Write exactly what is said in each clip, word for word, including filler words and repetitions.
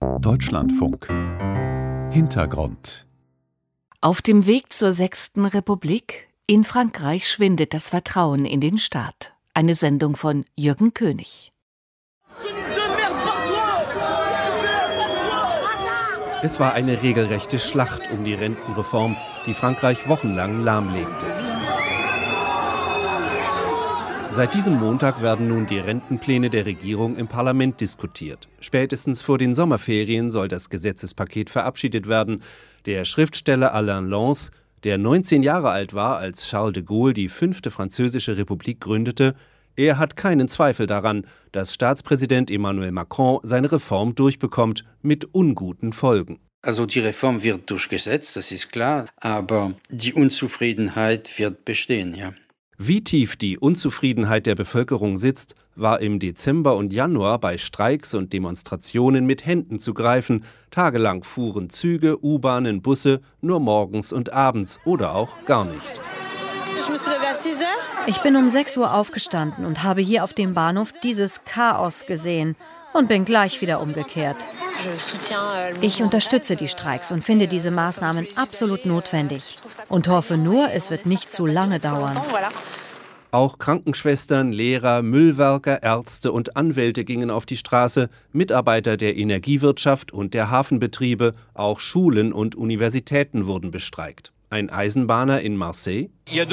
Deutschlandfunk. Hintergrund. Auf dem Weg zur sechsten Republik in Frankreich schwindet das Vertrauen in den Staat. Eine Sendung von Jürgen König. Es war eine regelrechte Schlacht um die Rentenreform, die Frankreich wochenlang lahmlegte. Seit diesem Montag werden nun die Rentenpläne der Regierung im Parlament diskutiert. Spätestens vor den Sommerferien soll das Gesetzespaket verabschiedet werden. Der Schriftsteller Alain Lance, der neunzehn Jahre alt war, als Charles de Gaulle die fünfte französische Republik gründete, er hat keinen Zweifel daran, dass Staatspräsident Emmanuel Macron seine Reform durchbekommt, mit unguten Folgen. Also die Reform wird durchgesetzt, das ist klar, aber die Unzufriedenheit wird bestehen, ja. Wie tief die Unzufriedenheit der Bevölkerung sitzt, war im Dezember und Januar bei Streiks und Demonstrationen mit Händen zu greifen. Tagelang fuhren Züge, U-Bahnen, Busse, nur morgens und abends oder auch gar nicht. Ich bin um sechs Uhr aufgestanden und habe hier auf dem Bahnhof dieses Chaos gesehen und bin gleich wieder umgekehrt. Ich unterstütze die Streiks und finde diese Maßnahmen absolut notwendig und hoffe nur, es wird nicht zu lange dauern. Auch Krankenschwestern, Lehrer, Müllwerker, Ärzte und Anwälte gingen auf die Straße, Mitarbeiter der Energiewirtschaft und der Hafenbetriebe, auch Schulen und Universitäten wurden bestreikt. Ein Eisenbahner in Marseille: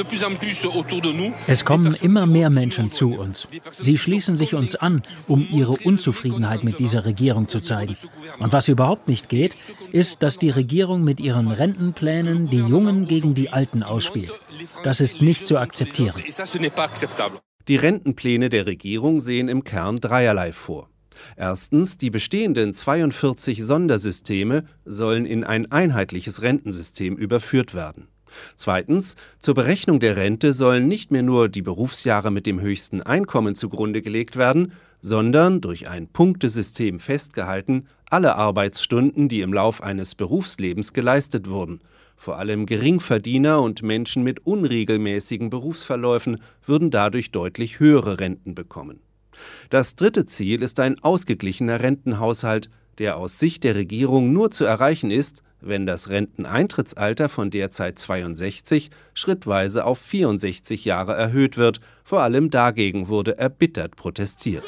Es kommen immer mehr Menschen zu uns. Sie schließen sich uns an, um ihre Unzufriedenheit mit dieser Regierung zu zeigen. Und was überhaupt nicht geht, ist, dass die Regierung mit ihren Rentenplänen die Jungen gegen die Alten ausspielt. Das ist nicht zu akzeptieren. Die Rentenpläne der Regierung sehen im Kern dreierlei vor. Erstens, die bestehenden zweiundvierzig Sondersysteme sollen in ein einheitliches Rentensystem überführt werden. Zweitens, zur Berechnung der Rente sollen nicht mehr nur die Berufsjahre mit dem höchsten Einkommen zugrunde gelegt werden, sondern, durch ein Punktesystem festgehalten, alle Arbeitsstunden, die im Lauf eines Berufslebens geleistet wurden. Vor allem Geringverdiener und Menschen mit unregelmäßigen Berufsverläufen würden dadurch deutlich höhere Renten bekommen. Das dritte Ziel ist ein ausgeglichener Rentenhaushalt, der aus Sicht der Regierung nur zu erreichen ist, wenn das Renteneintrittsalter von derzeit zweiundsechzig schrittweise auf vierundsechzig Jahre erhöht wird. Vor allem dagegen wurde erbittert protestiert.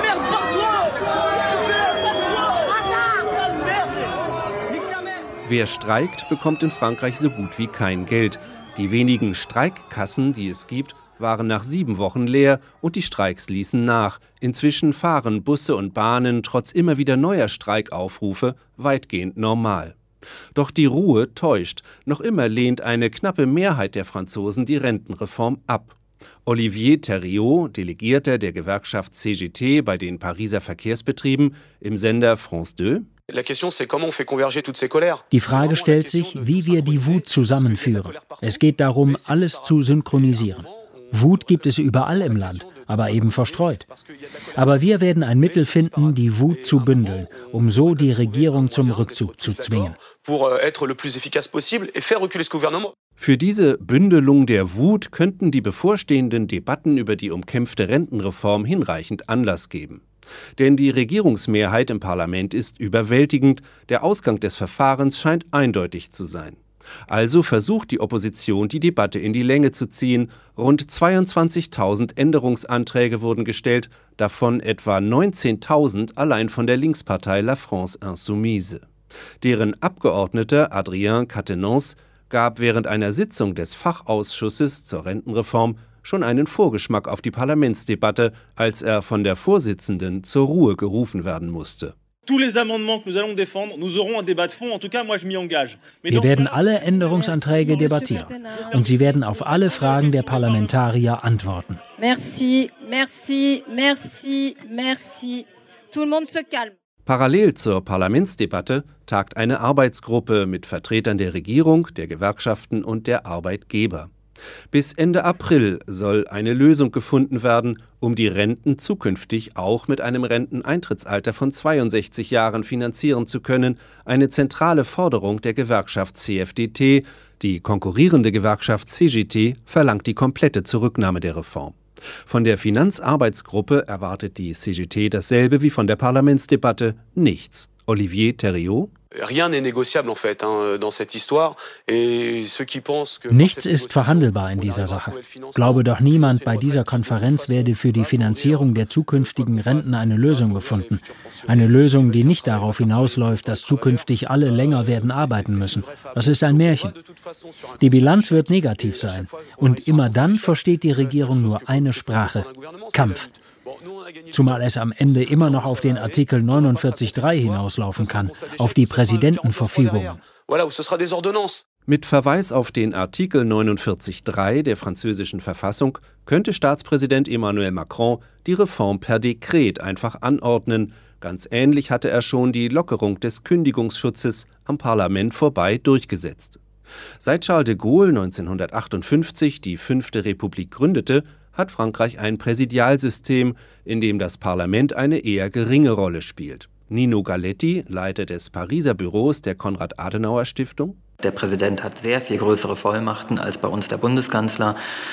Wer streikt, bekommt in Frankreich so gut wie kein Geld. Die wenigen Streikkassen, die es gibt, waren nach sieben Wochen leer und die Streiks ließen nach. Inzwischen fahren Busse und Bahnen trotz immer wieder neuer Streikaufrufe weitgehend normal. Doch die Ruhe täuscht. Noch immer lehnt eine knappe Mehrheit der Franzosen die Rentenreform ab. Olivier Theriault, Delegierter der Gewerkschaft C G T bei den Pariser Verkehrsbetrieben, im Sender France zwei: Die Frage stellt sich, wie wir die Wut zusammenführen. Es geht darum, alles zu synchronisieren. Wut gibt es überall im Land, aber eben verstreut. Aber wir werden ein Mittel finden, die Wut zu bündeln, um so die Regierung zum Rückzug zu zwingen. Für diese Bündelung der Wut könnten die bevorstehenden Debatten über die umkämpfte Rentenreform hinreichend Anlass geben. Denn die Regierungsmehrheit im Parlament ist überwältigend, der Ausgang des Verfahrens scheint eindeutig zu sein. Also versucht die Opposition, die Debatte in die Länge zu ziehen. Rund zweiundzwanzigtausend Änderungsanträge wurden gestellt, davon etwa neunzehntausend allein von der Linkspartei La France Insoumise. Deren Abgeordneter Adrien Quatennens gab während einer Sitzung des Fachausschusses zur Rentenreform schon einen Vorgeschmack auf die Parlamentsdebatte, als er von der Vorsitzenden zur Ruhe gerufen werden musste. Wir werden alle Änderungsanträge debattieren und Sie werden auf alle Fragen der Parlamentarier antworten. Merci, merci, merci, merci. Tout le monde se calme. Parallel zur Parlamentsdebatte tagt eine Arbeitsgruppe mit Vertretern der Regierung, der Gewerkschaften und der Arbeitgeber. Bis Ende April soll eine Lösung gefunden werden, um die Renten zukünftig auch mit einem Renteneintrittsalter von zweiundsechzig Jahren finanzieren zu können, eine zentrale Forderung der Gewerkschaft C F D T. Die konkurrierende Gewerkschaft C G T verlangt die komplette Zurücknahme der Reform. Von der Finanzarbeitsgruppe erwartet die C G T dasselbe wie von der Parlamentsdebatte: nichts. Olivier Thériault: Nichts ist verhandelbar in dieser Sache. Glaube doch niemand, bei dieser Konferenz werde für die Finanzierung der zukünftigen Renten eine Lösung gefunden. Eine Lösung, die nicht darauf hinausläuft, dass zukünftig alle länger werden arbeiten müssen. Das ist ein Märchen. Die Bilanz wird negativ sein. Und immer dann versteht die Regierung nur eine Sprache: Kampf. Zumal es am Ende immer noch auf den Artikel neunundvierzig Komma drei hinauslaufen kann, auf die Präsidentenverfügungen. Mit Verweis auf den Artikel neunundvierzig Komma drei der französischen Verfassung könnte Staatspräsident Emmanuel Macron die Reform per Dekret einfach anordnen. Ganz ähnlich hatte er schon die Lockerung des Kündigungsschutzes am Parlament vorbei durchgesetzt. Seit Charles de Gaulle neunzehnhundertachtundfünfzig die Fünfte Republik gründete, hat Frankreich ein Präsidialsystem, in dem das Parlament eine eher geringe Rolle spielt. Nino Galetti, Leiter des Pariser Büros der Konrad-Adenauer-Stiftung: Der Präsident hat sehr viel größere Vollmachten als bei uns der Bundeskanzler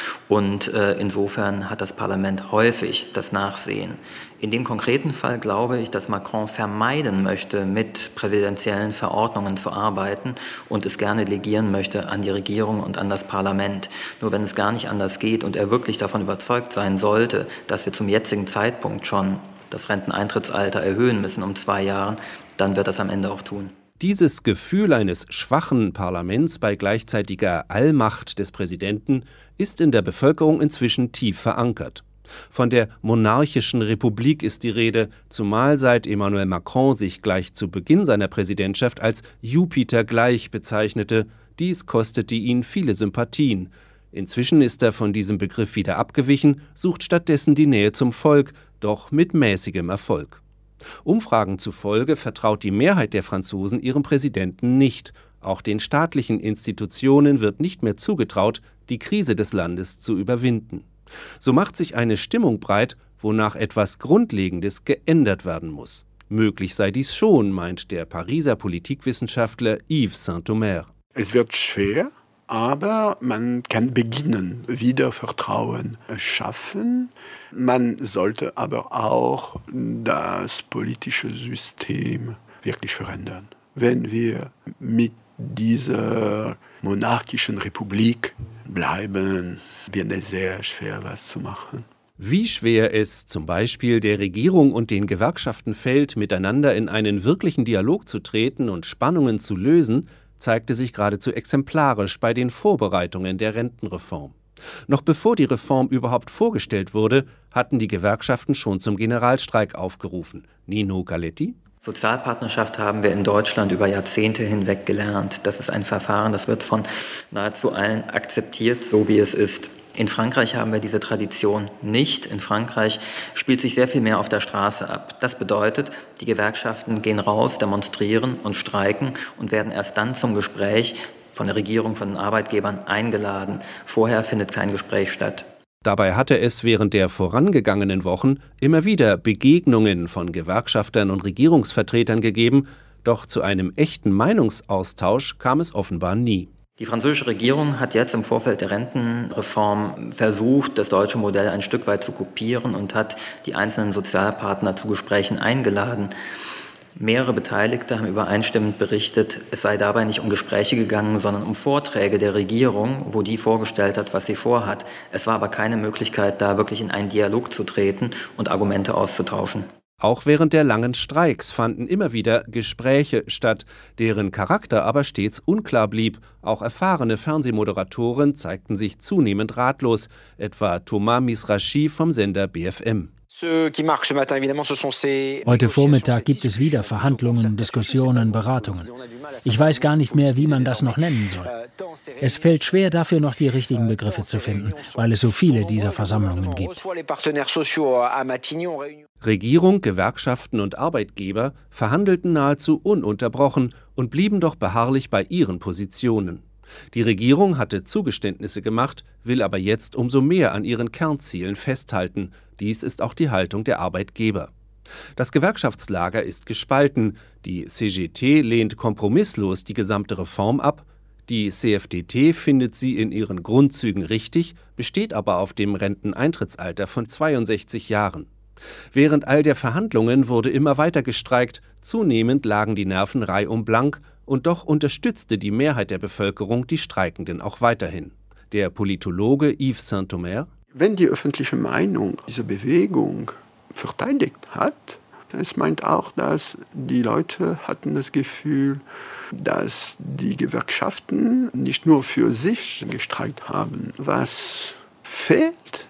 und äh, insofern hat das Parlament häufig das Nachsehen. In dem konkreten Fall glaube ich, dass Macron vermeiden möchte, mit präsidentiellen Verordnungen zu arbeiten und es gerne delegieren möchte an die Regierung und an das Parlament. Nur wenn es gar nicht anders geht und er wirklich davon überzeugt sein sollte, dass wir zum jetzigen Zeitpunkt schon das Renteneintrittsalter erhöhen müssen um zwei Jahre, dann wird er es am Ende auch tun. Dieses Gefühl eines schwachen Parlaments bei gleichzeitiger Allmacht des Präsidenten ist in der Bevölkerung inzwischen tief verankert. Von der monarchischen Republik ist die Rede, zumal seit Emmanuel Macron sich gleich zu Beginn seiner Präsidentschaft als Jupiter gleich bezeichnete. Dies kostete ihn viele Sympathien. Inzwischen ist er von diesem Begriff wieder abgewichen, sucht stattdessen die Nähe zum Volk, doch mit mäßigem Erfolg. Umfragen zufolge vertraut die Mehrheit der Franzosen ihrem Präsidenten nicht. Auch den staatlichen Institutionen wird nicht mehr zugetraut, die Krise des Landes zu überwinden. So macht sich eine Stimmung breit, wonach etwas Grundlegendes geändert werden muss. Möglich sei dies schon, meint der Pariser Politikwissenschaftler Yves Saint-Omer. Es wird schwer, aber man kann beginnen, wieder Vertrauen schaffen. Man sollte aber auch das politische System wirklich verändern. Wenn wir mit dieser monarchischen Republik bleiben, wird es sehr schwer, was zu machen. Wie schwer es zum Beispiel der Regierung und den Gewerkschaften fällt, miteinander in einen wirklichen Dialog zu treten und Spannungen zu lösen, zeigte sich geradezu exemplarisch bei den Vorbereitungen der Rentenreform. Noch bevor die Reform überhaupt vorgestellt wurde, hatten die Gewerkschaften schon zum Generalstreik aufgerufen. Nino Galetti: Sozialpartnerschaft haben wir in Deutschland über Jahrzehnte hinweg gelernt. Das ist ein Verfahren, das wird von nahezu allen akzeptiert, so wie es ist. In Frankreich haben wir diese Tradition nicht. In Frankreich spielt sich sehr viel mehr auf der Straße ab. Das bedeutet, die Gewerkschaften gehen raus, demonstrieren und streiken und werden erst dann zum Gespräch von der Regierung, von den Arbeitgebern eingeladen. Vorher findet kein Gespräch statt. Dabei hatte es während der vorangegangenen Wochen immer wieder Begegnungen von Gewerkschaftern und Regierungsvertretern gegeben, doch zu einem echten Meinungsaustausch kam es offenbar nie. Die französische Regierung hat jetzt im Vorfeld der Rentenreform versucht, das deutsche Modell ein Stück weit zu kopieren und hat die einzelnen Sozialpartner zu Gesprächen eingeladen. Mehrere Beteiligte haben übereinstimmend berichtet, es sei dabei nicht um Gespräche gegangen, sondern um Vorträge der Regierung, wo die vorgestellt hat, was sie vorhat. Es war aber keine Möglichkeit, da wirklich in einen Dialog zu treten und Argumente auszutauschen. Auch während der langen Streiks fanden immer wieder Gespräche statt, deren Charakter aber stets unklar blieb. Auch erfahrene Fernsehmoderatoren zeigten sich zunehmend ratlos, etwa Thomas Misrachi vom Sender B F M. Heute Vormittag gibt es wieder Verhandlungen, Diskussionen, Beratungen. Ich weiß gar nicht mehr, wie man das noch nennen soll. Es fällt schwer, dafür noch die richtigen Begriffe zu finden, weil es so viele dieser Versammlungen gibt. Regierung, Gewerkschaften und Arbeitgeber verhandelten nahezu ununterbrochen und blieben doch beharrlich bei ihren Positionen. Die Regierung hatte Zugeständnisse gemacht, will aber jetzt umso mehr an ihren Kernzielen festhalten. Dies ist auch die Haltung der Arbeitgeber. Das Gewerkschaftslager ist gespalten. Die C G T lehnt kompromisslos die gesamte Reform ab. Die C F D T findet sie in ihren Grundzügen richtig, besteht aber auf dem Renteneintrittsalter von zweiundsechzig Jahren. Während all der Verhandlungen wurde immer weiter gestreikt, zunehmend lagen die Nerven reihum blank, und doch unterstützte die Mehrheit der Bevölkerung die Streikenden auch weiterhin. Der Politologe Yves Saint-Omer: Wenn die öffentliche Meinung diese Bewegung verteidigt hat, es meint auch, dass die Leute hatten das Gefühl, dass die Gewerkschaften nicht nur für sich gestreikt haben. Was fehlt,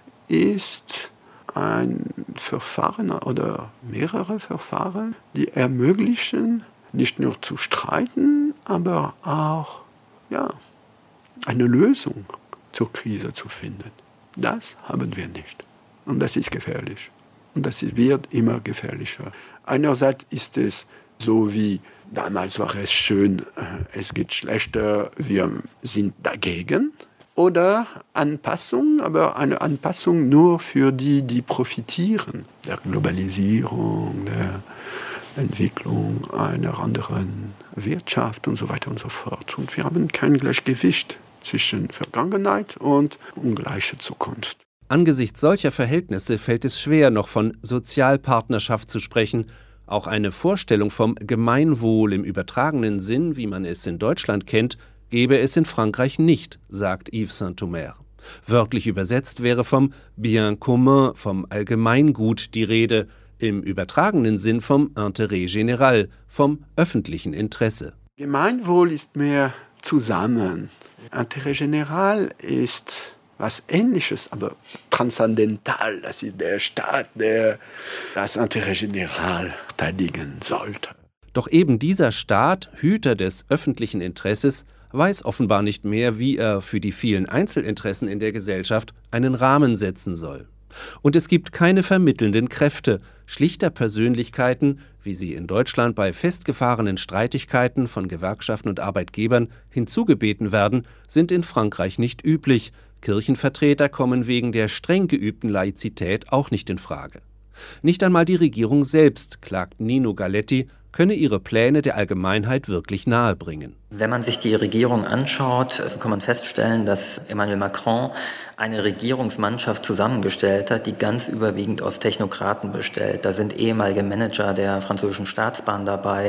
ist ein Verfahren oder mehrere Verfahren, die ermöglichen, nicht nur zu streiten, aber auch ja, eine Lösung zur Krise zu finden. Das haben wir nicht. Und das ist gefährlich. Und das wird immer gefährlicher. Einerseits ist es so wie, damals war es schön, es geht schlechter, wir sind dagegen. Oder Anpassung, aber eine Anpassung nur für die, die profitieren. Der Globalisierung, der Entwicklung einer anderen Wirtschaft und so weiter und so fort. Und wir haben kein Gleichgewicht zwischen Vergangenheit und ungleicher Zukunft. Angesichts solcher Verhältnisse fällt es schwer, noch von Sozialpartnerschaft zu sprechen. Auch eine Vorstellung vom Gemeinwohl im übertragenen Sinn, wie man es in Deutschland kennt, gäbe es in Frankreich nicht, sagt Yves Saint-Omer. Wörtlich übersetzt wäre vom Bien commun, vom Allgemeingut die Rede, im übertragenen Sinn vom Intérêt général, vom öffentlichen Interesse. Gemeinwohl ist mehr zusammen. Intérêt général ist was Ähnliches, aber transzendental. Das ist der Staat, der das Intérêt général verteidigen sollte. Doch eben dieser Staat, Hüter des öffentlichen Interesses, weiß offenbar nicht mehr, wie er für die vielen Einzelinteressen in der Gesellschaft einen Rahmen setzen soll. Und es gibt keine vermittelnden Kräfte, schlichter Persönlichkeiten, wie sie in Deutschland bei festgefahrenen Streitigkeiten von Gewerkschaften und Arbeitgebern hinzugebeten werden, sind in Frankreich nicht üblich. Kirchenvertreter kommen wegen der streng geübten Laizität auch nicht in Frage. Nicht einmal die Regierung selbst, klagt Nino Galetti, könne ihre Pläne der Allgemeinheit wirklich nahebringen. Wenn man sich die Regierung anschaut, kann man feststellen, dass Emmanuel Macron eine Regierungsmannschaft zusammengestellt hat, die ganz überwiegend aus Technokraten bestellt. Da sind ehemalige Manager der französischen Staatsbahn dabei,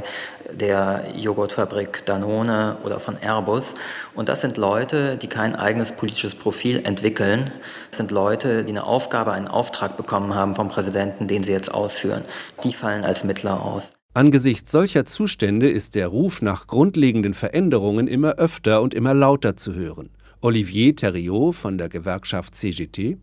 der Joghurtfabrik Danone oder von Airbus. Und das sind Leute, die kein eigenes politisches Profil entwickeln. Das sind Leute, die eine Aufgabe, einen Auftrag bekommen haben vom Präsidenten, den sie jetzt ausführen. Die fallen als Mittler aus. Angesichts solcher Zustände ist der Ruf nach grundlegenden Veränderungen immer öfter und immer lauter zu hören. Olivier Thériault von der Gewerkschaft C G T: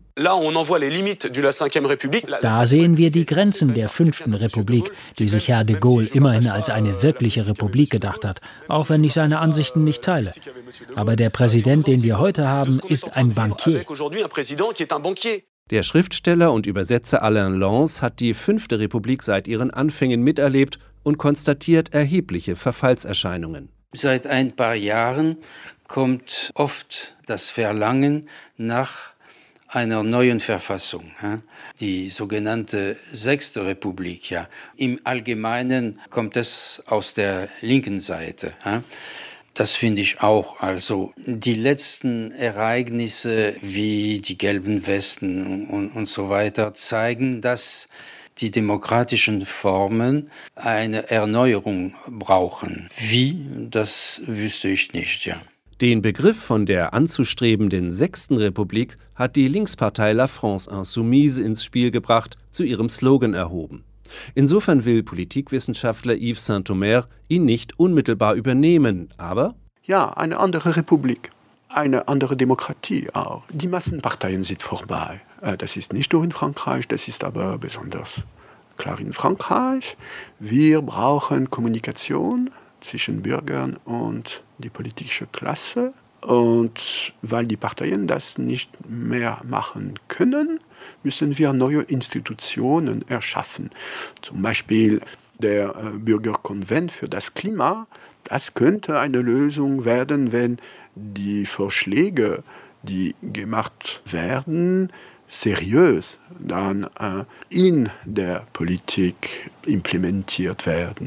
Da sehen wir die Grenzen der fünften Republik, die sich Herr de Gaulle immerhin als eine wirkliche Republik gedacht hat, auch wenn ich seine Ansichten nicht teile. Aber der Präsident, den wir heute haben, ist ein Bankier. Der Schriftsteller und Übersetzer Alain Lance hat die fünfte Republik seit ihren Anfängen miterlebt und konstatiert erhebliche Verfallserscheinungen. Seit ein paar Jahren kommt oft das Verlangen nach einer neuen Verfassung, die sogenannte sechste Republik. Ja. Im Allgemeinen kommt es aus der linken Seite. Das finde ich auch. Also die letzten Ereignisse wie die gelben Westen und, und so weiter zeigen, dass die demokratischen Formen eine Erneuerung brauchen. Wie, das wüsste ich nicht, ja. Den Begriff von der anzustrebenden sechsten Republik hat die Linkspartei La France Insoumise ins Spiel gebracht, zu ihrem Slogan erhoben. Insofern will Politikwissenschaftler Yves Saint-Omer ihn nicht unmittelbar übernehmen, aber ja, eine andere Republik, eine andere Demokratie auch. Die Massenparteien sind vorbei. Das ist nicht nur in Frankreich, das ist aber besonders klar in Frankreich. Wir brauchen Kommunikation zwischen Bürgern und die politische Klasse. Und weil die Parteien das nicht mehr machen können, müssen wir neue Institutionen erschaffen. Zum Beispiel der Bürgerkonvent für das Klima. Das könnte eine Lösung werden, wenn die Vorschläge, die gemacht werden, seriös dann äh, in der Politik implementiert werden.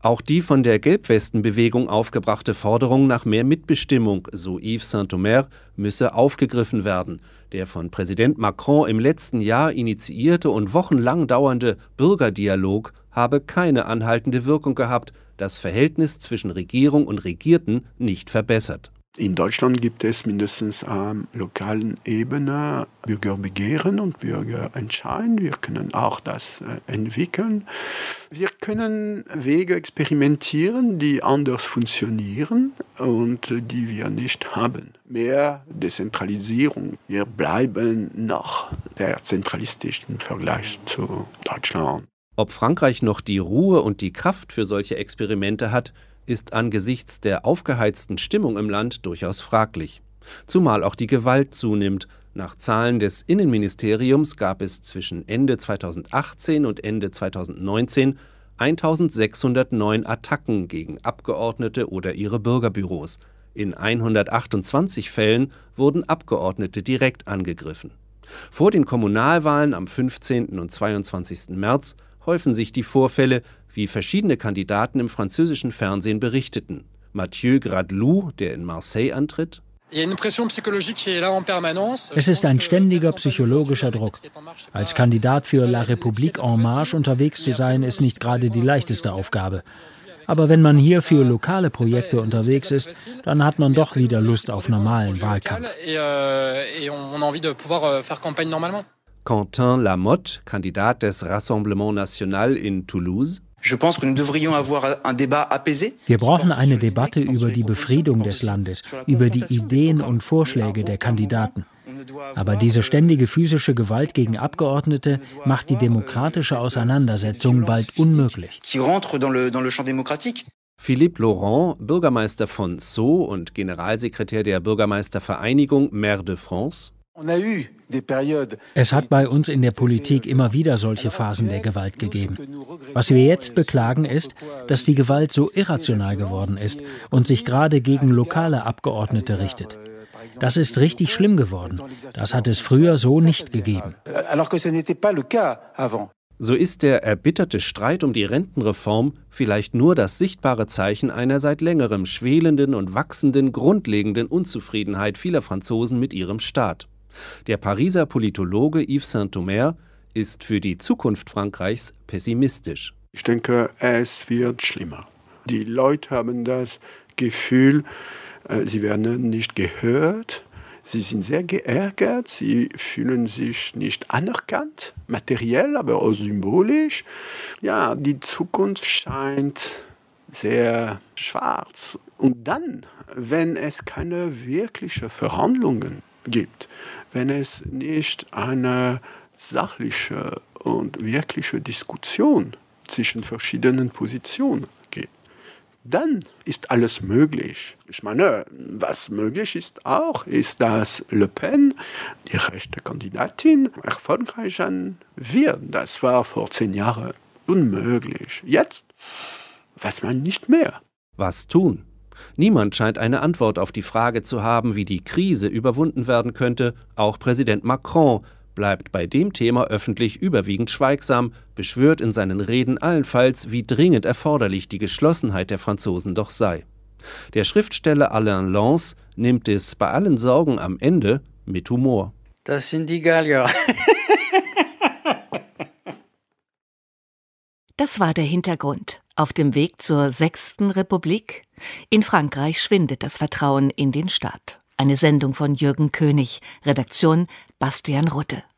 Auch die von der Gelbwestenbewegung aufgebrachte Forderung nach mehr Mitbestimmung, so Yves Saint-Omer, müsse aufgegriffen werden. Der von Präsident Macron im letzten Jahr initiierte und wochenlang dauernde Bürgerdialog habe keine anhaltende Wirkung gehabt, das Verhältnis zwischen Regierung und Regierten nicht verbessert. In Deutschland gibt es mindestens am lokalen Ebene Bürgerbegehren und Bürgerentscheiden. Wir können auch das äh, entwickeln. Wir können Wege experimentieren, die anders funktionieren und äh, die wir nicht haben. Mehr Dezentralisierung. Wir bleiben noch sehr zentralistisch im Vergleich zu Deutschland. Ob Frankreich noch die Ruhe und die Kraft für solche Experimente hat, ist angesichts der aufgeheizten Stimmung im Land durchaus fraglich. Zumal auch die Gewalt zunimmt. Nach Zahlen des Innenministeriums gab es zwischen Ende zweitausendachtzehn und Ende zweitausendneunzehn eintausendsechshundertneun Attacken gegen Abgeordnete oder ihre Bürgerbüros. In hundertachtundzwanzig Fällen wurden Abgeordnete direkt angegriffen. Vor den Kommunalwahlen am fünfzehnten und zweiundzwanzigsten März häufen sich die Vorfälle, wie verschiedene Kandidaten im französischen Fernsehen berichteten. Mathieu Gradlou, der in Marseille antritt: Es ist ein ständiger psychologischer Druck. Als Kandidat für La République en Marche unterwegs zu sein, ist nicht gerade die leichteste Aufgabe. Aber wenn man hier für lokale Projekte unterwegs ist, dann hat man doch wieder Lust auf normalen Wahlkampf. Quentin Lamotte, Kandidat des Rassemblement National in Toulouse: Wir brauchen eine Debatte über die Befriedung des Landes, über die Ideen und Vorschläge der Kandidaten. Aber diese ständige physische Gewalt gegen Abgeordnete macht die demokratische Auseinandersetzung bald unmöglich. Philippe Laurent, Bürgermeister von Sceaux und Generalsekretär der Bürgermeistervereinigung Maire de France: Es hat bei uns in der Politik immer wieder solche Phasen der Gewalt gegeben. Was wir jetzt beklagen ist, dass die Gewalt so irrational geworden ist und sich gerade gegen lokale Abgeordnete richtet. Das ist richtig schlimm geworden. Das hat es früher so nicht gegeben. So ist der erbitterte Streit um die Rentenreform vielleicht nur das sichtbare Zeichen einer seit längerem schwelenden und wachsenden grundlegenden Unzufriedenheit vieler Franzosen mit ihrem Staat. Der Pariser Politologe Yves Saint-Omer ist für die Zukunft Frankreichs pessimistisch. Ich denke, es wird schlimmer. Die Leute haben das Gefühl, sie werden nicht gehört, sie sind sehr geärgert, sie fühlen sich nicht anerkannt, materiell, aber auch symbolisch. Ja, die Zukunft scheint sehr schwarz. Und dann, wenn es keine wirklichen Verhandlungen gibt, wenn es nicht eine sachliche und wirkliche Diskussion zwischen verschiedenen Positionen gibt, dann ist alles möglich. Ich meine, was möglich ist auch, ist, dass Le Pen, die rechte Kandidatin, erfolgreich sein wird. Das war vor zehn Jahren unmöglich. Jetzt weiß man nicht mehr. Was tun? Niemand scheint eine Antwort auf die Frage zu haben, wie die Krise überwunden werden könnte. Auch Präsident Macron bleibt bei dem Thema öffentlich überwiegend schweigsam, beschwört in seinen Reden allenfalls, wie dringend erforderlich die Geschlossenheit der Franzosen doch sei. Der Schriftsteller Alain Lance nimmt es bei allen Sorgen am Ende mit Humor. Das sind die Gallier. Das war der Hintergrund. Auf dem Weg zur sechsten Republik. In Frankreich schwindet das Vertrauen in den Staat. Eine Sendung von Jürgen König. Redaktion Bastian Rutte.